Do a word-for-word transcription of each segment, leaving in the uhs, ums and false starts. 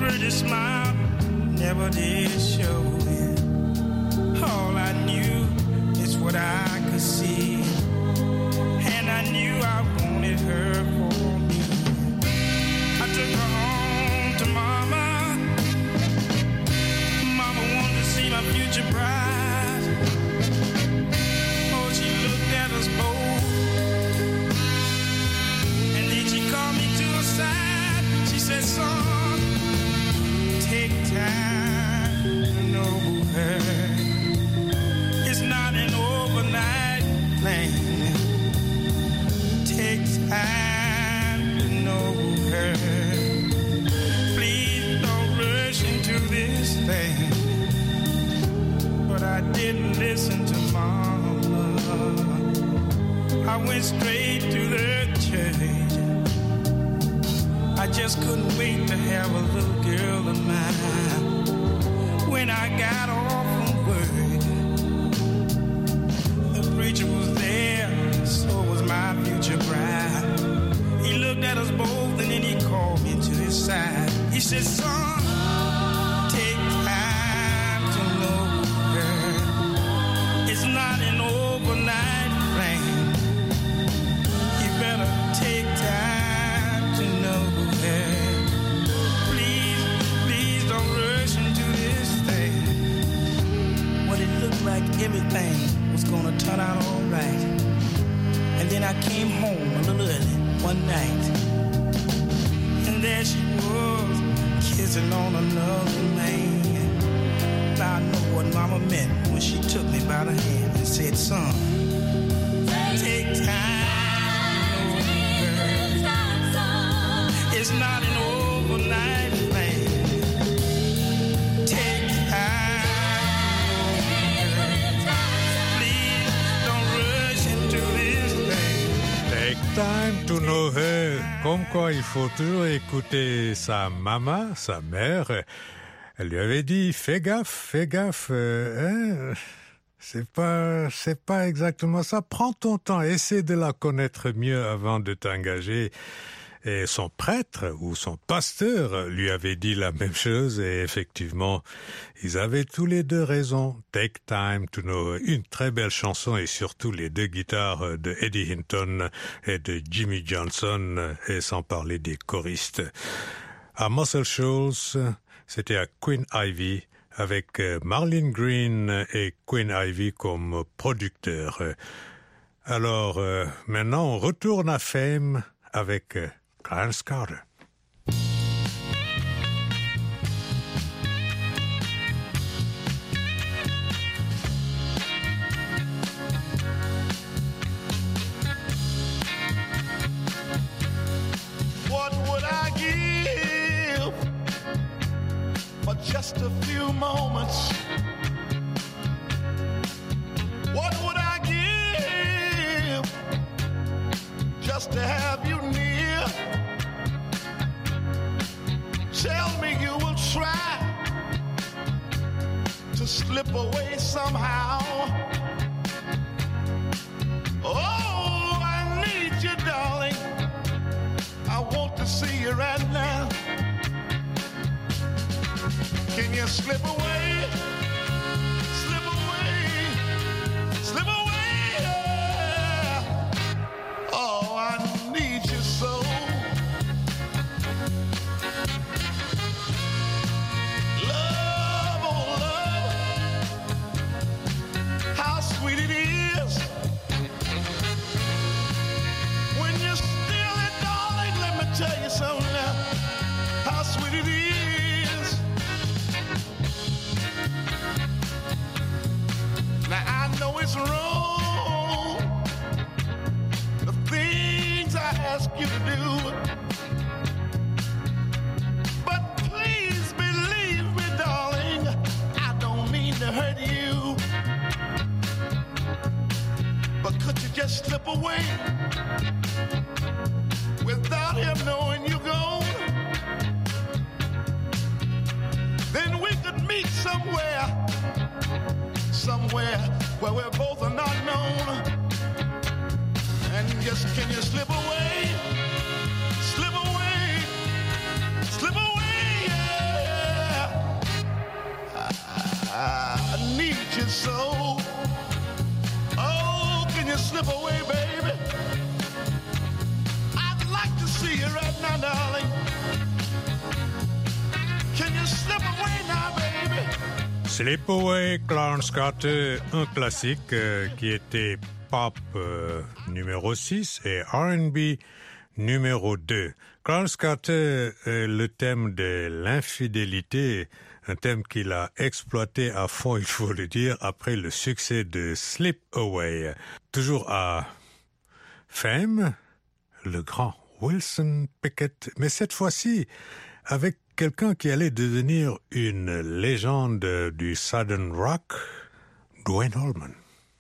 pretty smile never did show it. All I knew is what I could see, and I knew I wanted her for me. I took her home to Mama. Mama wanted to see my future bride. Oh, she looked at us both, and then she called me to her side. She said, son, take time to know her. It's not an overnight thing. Take time to know her. Please don't rush into this thing. But I didn't listen to Mama. I went straight to the church. I just couldn't wait to have a little girl of mine. When I got off from work, the preacher was there, so was my future bride. He looked at us both and then he called me to his side. He said, son, take time to know her. It's not an overnight thing. You better take time to know her. Please, please don't rush into this thing. Well, it looked like everything was gonna turn out all right. And then I came home a little early one night, and there she was, kissing on another man. Now I know what Mama meant when she took me by the hand and said, son, take time to know her. It's not an overnight thing. Take time to know her. Please don't rush into this thing. Take time to know her. Comme quoi, il faut toujours écouter sa maman, sa mère. Elle lui avait dit, fais gaffe, fais gaffe. Euh, hein? C'est pas, c'est pas exactement ça. Prends ton temps, essaie de la connaître mieux avant de t'engager. Et son prêtre ou son pasteur lui avait dit la même chose et effectivement, ils avaient tous les deux raison. Take time to know, une très belle chanson et surtout les deux guitares de Eddie Hinton et de Jimmy Johnson et sans parler des choristes. À Muscle Shoals, c'était à Queen Ivy avec Marlene Green et Queen Ivy comme producteurs. Alors euh, maintenant on retourne à Fame avec Clarence Carter. What would I give for just a few moments? What would I give just to have you near? Tell me you will try to slip away somehow. Oh, I need you, darling. I want to see you right now. Can you slip away? Slip away. Slip away. Yeah. Oh, I need you so. Love, oh love, how sweet it is when you're still it, darling. Let me tell you something now, how sweet it is. Now I know it's wrong, the things I ask you to do, but please believe me, darling, I don't mean to hurt you. But could you just slip away without him knowing you're gone? Then we could meet somewhere, somewhere where we're both are not known. And just can you slip away, slip away, slip away, yeah. So, oh, can you slip away, baby? I'd like to see you right now, darling. Can you slip away now, baby? Slip Away, Clarence Carter, un classique euh, qui était pop euh, numéro six et R and B numéro deux. Clarence Carter, euh, le thème de l'infidélité, un thème qu'il a exploité à fond, il faut le dire, après le succès de Slip Away. Toujours à Fame, le grand Wilson Pickett, mais cette fois-ci avec quelqu'un qui allait devenir une légende du Southern Rock, Duane Allman.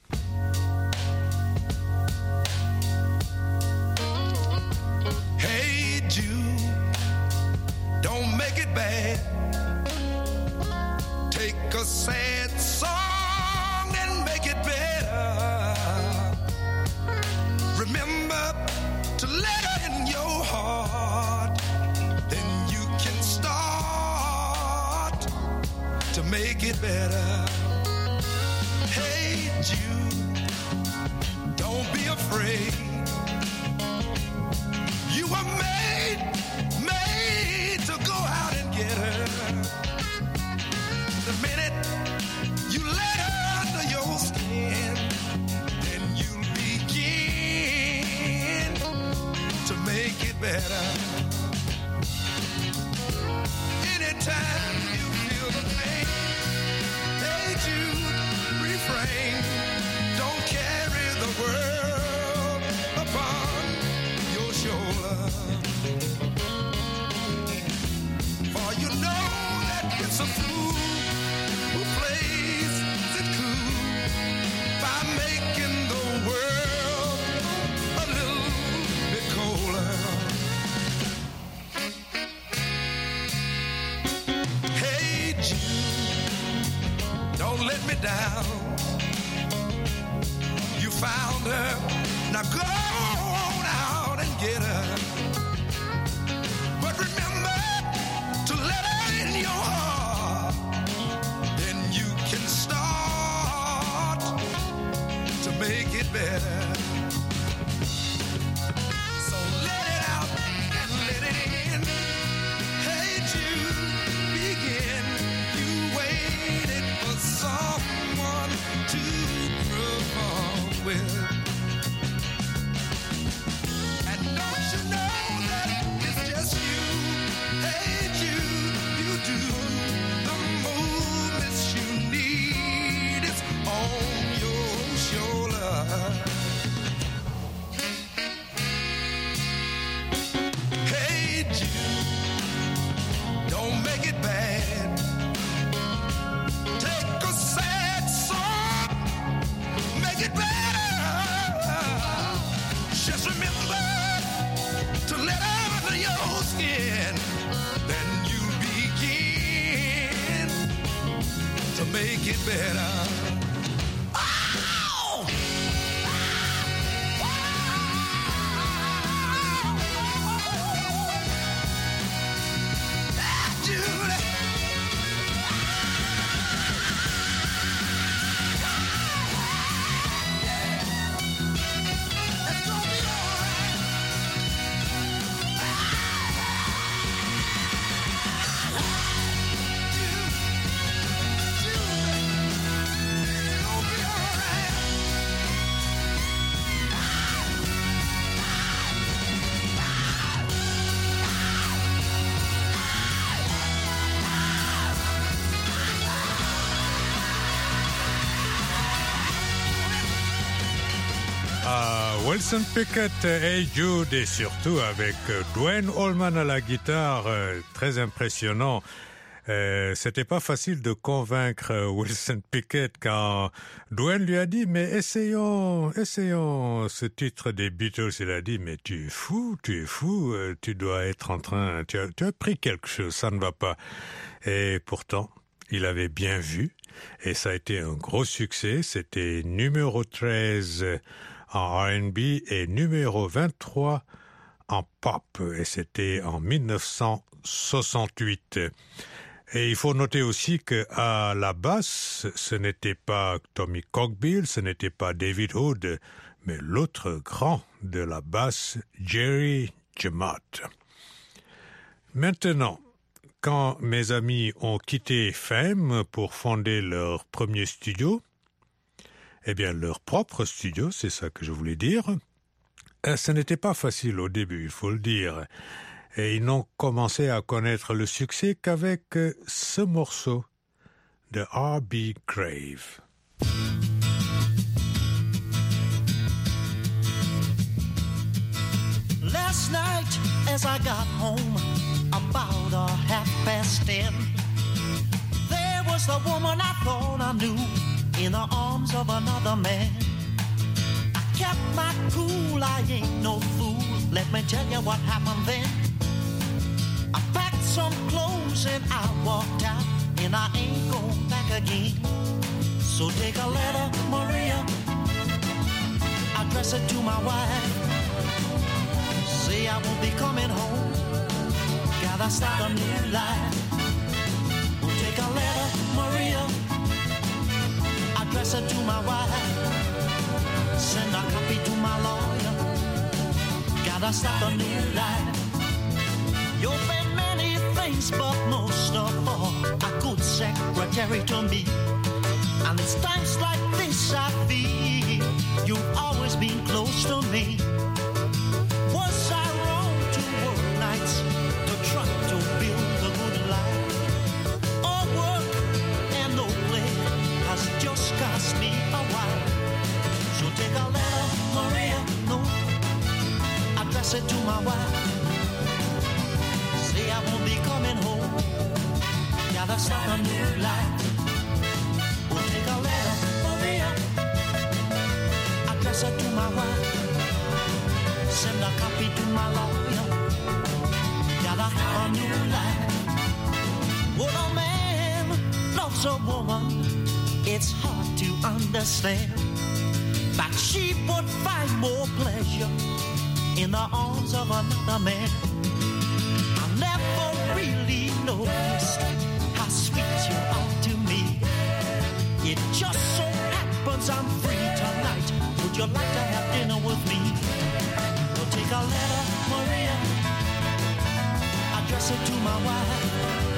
Hey Jude, don't make it bad. Take a sad song and make it better. Remember to let her in your heart. Then you can start to make it better. Hey Jude, don't be afraid. You were made, made to go out and get her. The minute you let her under your skin, then you'll begin to make it better. Anytime you feel the pain, hey Jude, refrain. Don't carry the world upon your shoulder. For you know that it's a fool who plays it cool by making the world a little bit colder. Hey Jude, don't let me down. You found her, now go on out and get her. But remember to let her in your heart. Then you can start to make it better. So let it out and let it in. Hey Jude, begin. You waited for someone to perform with. And don't you know that it's just you? Hey Jude, you do the movements you need. It's on your shoulder. Hey Jude, don't make it bad. Take a sad song, make it better. Just remember to let her under your skin. Then you begin to make it better. Oh! Ah, Julie. It's gonna be all right. Julie, Julie, it's gonna be all right. Ah, Wilson Pickett et Jude, et surtout avec euh, Duane Allman à la guitare, euh, très impressionnant. Euh, c'était pas facile de convaincre euh, Wilson Pickett quand Duane lui a dit mais essayons, essayons ce titre des Beatles. Il a dit mais tu es fou, tu es fou, euh, tu dois être en train, tu as, tu as pris quelque chose, ça ne va pas. Et pourtant, il avait bien vu et ça a été un gros succès. C'était numéro treize en R and B et numéro vingt-trois en pop, et c'était en mille neuf cent soixante-huit. Et il faut noter aussi qu'à la basse, ce n'était pas Tommy Cockbill, ce n'était pas David Hood, mais l'autre grand de la basse, Jerry Jemmott. Maintenant, quand mes amis ont quitté Fame pour fonder leur premier studio, eh bien leur propre studio, c'est ça que je voulais dire, ce n'était pas facile au début, il faut le dire. Et ils n'ont commencé à connaître le succès qu'avec ce morceau de R B Grave. Last night as I got home about a half past ten, there was the woman I thought I knew in the arms of another man. I kept my cool, I ain't no fool. Let me tell you what happened then. I packed some clothes and I walked out, and I ain't going back again. So take a letter, Maria, address it to my wife. Say I won't be coming home, gotta start a new life. Well, take a letter, Maria, address it to my wife. Send a copy to my lawyer, gotta start a new life. You've been many things, but most of all, a good secretary to me. And it's times like this I feel you've always been close to me. Was I wrong to work nights to try to build a good life? All work and no play has just cost me a while. So take a letter, Maria, no, address it to my wife. Say I won't be coming home, gotta start a new life. We'll take a letter, Maria, address it to my wife. Send a copy to my lawyer, gotta have a new life. When a man loves a woman, it's hard to understand, but she would find more pleasure in the arms of another man. I never really noticed how sweet you are to me. It just so happens I'm free tonight. Would you like to have dinner with me? Well, take a letter, Maria, address it to my wife.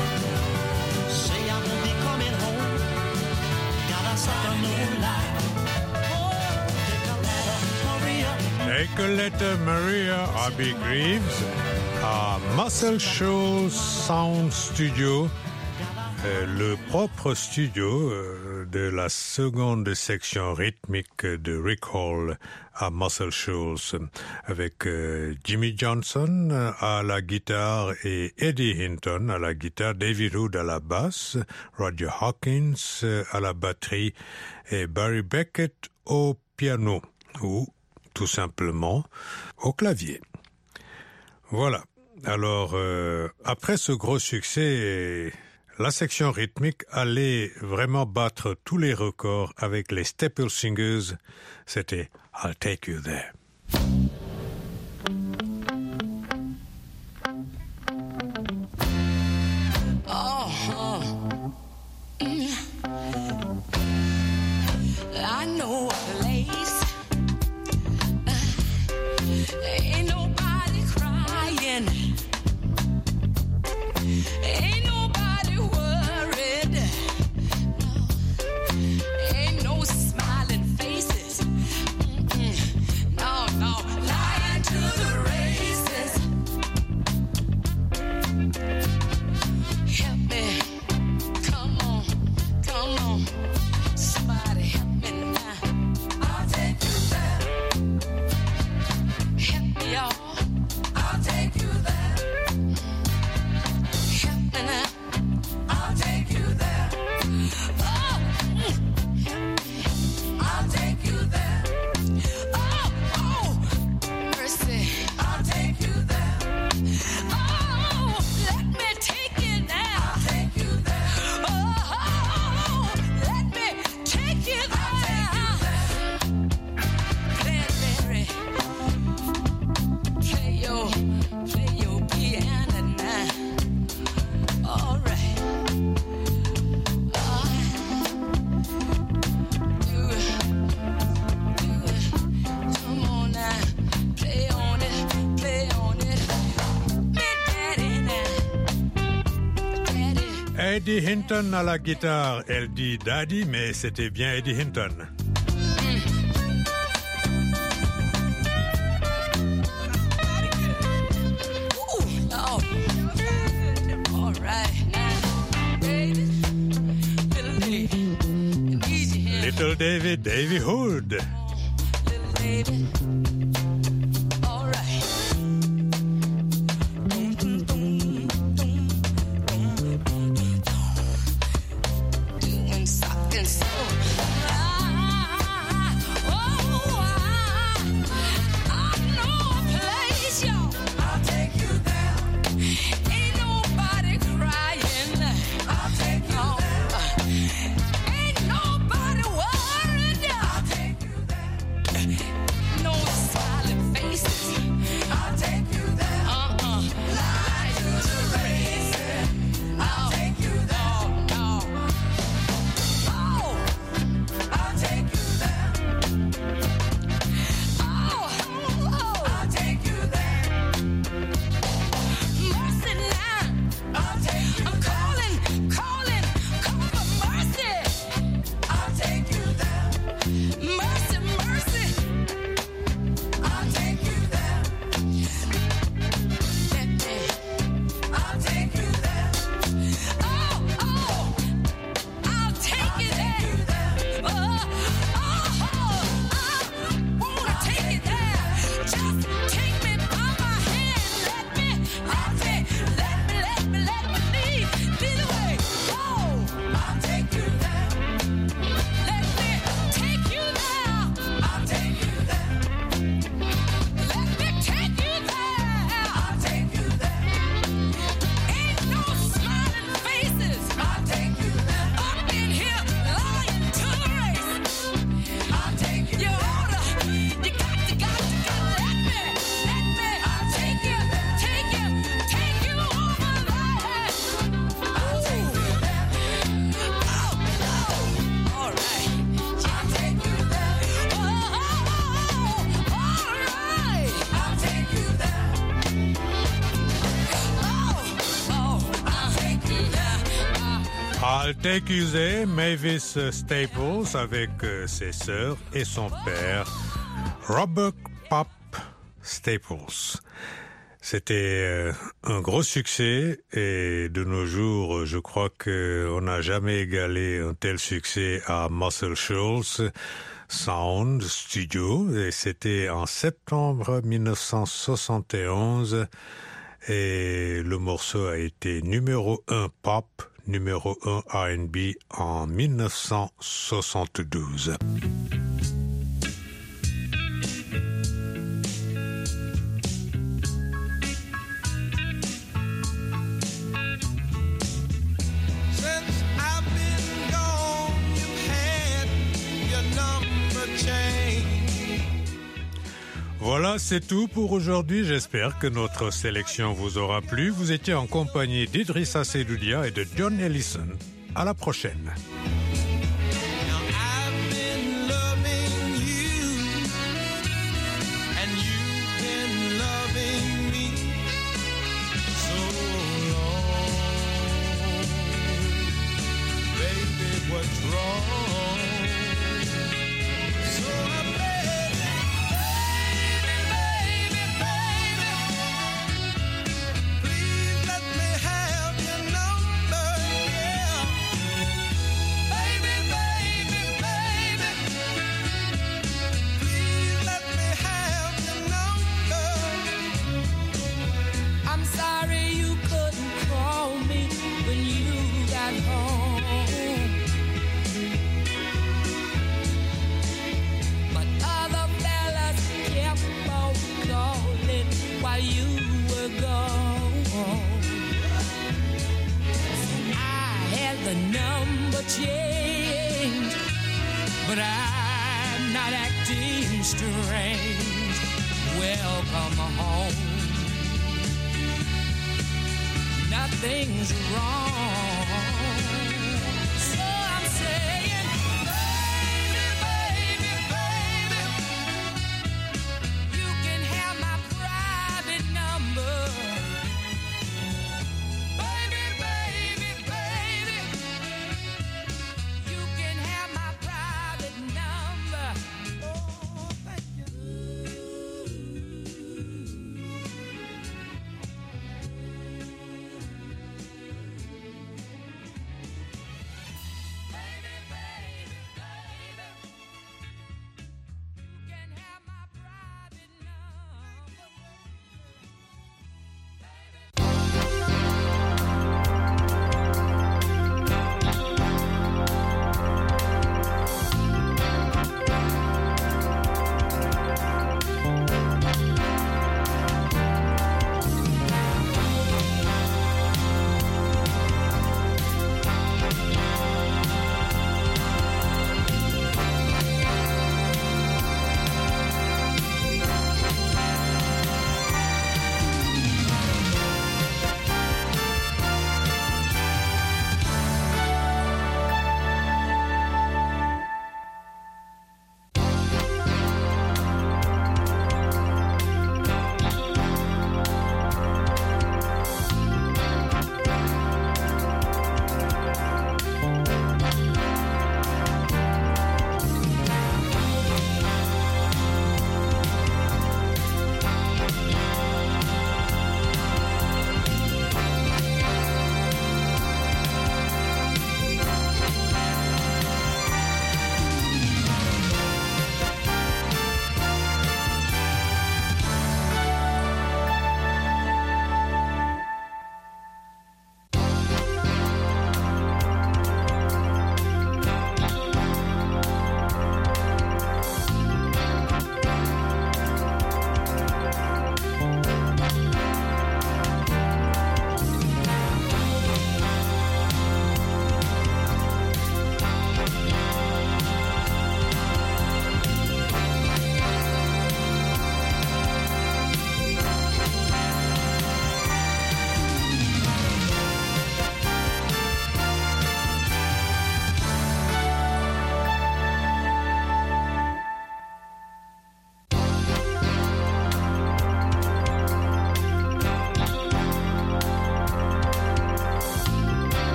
Say I won't be coming home, gotta start a new life. Oh, take a letter, Maria. Take a letter, Maria, R B Graves, à Muscle Shoals Sound Studio, euh, le propre studio euh, de la seconde section rythmique de Rick Hall à Muscle Shoals, avec euh, Jimmy Johnson à la guitare et Eddie Hinton à la guitare, David Hood à la basse, Roger Hawkins à la batterie et Barry Beckett au piano, ou tout simplement au clavier. Voilà. Alors, euh, après ce gros succès, la section rythmique allait vraiment battre tous les records avec les Staple Singers. C'était I'll Take You There. Oh, uh, mm. I know a place. Ain't nobody crying. Ain't nobody worried. No. Ain't no smiling faces. Mm-mm. No. Eddie Hinton à la guitare. Elle dit Daddy, mais c'était bien Eddie Hinton. Little David, Davy Hood. Little David. All right. Dum, dum, dum, dum, dum, dum, dum, dum. Doing something so. Ah, oh, I, I know a place, y'all. I'll take you there. Ain't nobody crying. I'll take you there. Ain't nobody worried. I'll take you there. No silent faces. I'll take you there. Uh-uh. Lie to the race. I'll take you there. No, no. Oh, I'll take you there. Oh, oh, oh. I'll take you there. Mercy now. I'll take you I'm calling, calling, calling for mercy. I'll take you there. Mercy, mercy. I'll take you there. Let me. I'll take you there. Oh, oh. I'll take you there. Oh, oh, I wanna take you there. Just take me by my hand. Let me. I'll take. Let me, let me, let me lead. Lead the way. Oh, I'll take you there. Let me take you there. I'll take you there. Let me take you there. I'll take you there. Ain't no smiling faces. I'll take you there. Up in here lying to the race. I'll take you. You oughta, you got, you got, you got. Let me, let me. I'll take you, take you, take you over there. I'll take you there. Oh, oh, all right. I'll take you there. Oh, oh, oh, all right. I'll take you there. Oh, oh, I'll take you there. Uh, I'll Take You There, Mavis Staples avec euh, ses sœurs et son père, Robert Pop Staples. C'était euh, un gros succès et de nos jours, je crois qu'on n'a jamais égalé un tel succès à Muscle Shoals Sound Studio et c'était en septembre mille neuf cent soixante et onze et le morceau a été numéro un pop, numéro un R and B en mille neuf cent soixante-douze. Since I've been gone, you've had your number changed. Voilà, c'est tout pour aujourd'hui. J'espère que notre sélection vous aura plu. Vous étiez en compagnie d'Idrissa Seloudia et de John Ellison. À la prochaine. Now I've been loving you, and you've been loving me so long. Baby, what's wrong? So I beg, baby, baby, baby, please let me have your number, yeah. Baby, baby, baby, please let me have your number. I'm sorry you couldn't call me when you got home. But other fellas kept on calling while you were gone. I had the number changed, but I'm not acting strange. Welcome home. Nothing's wrong.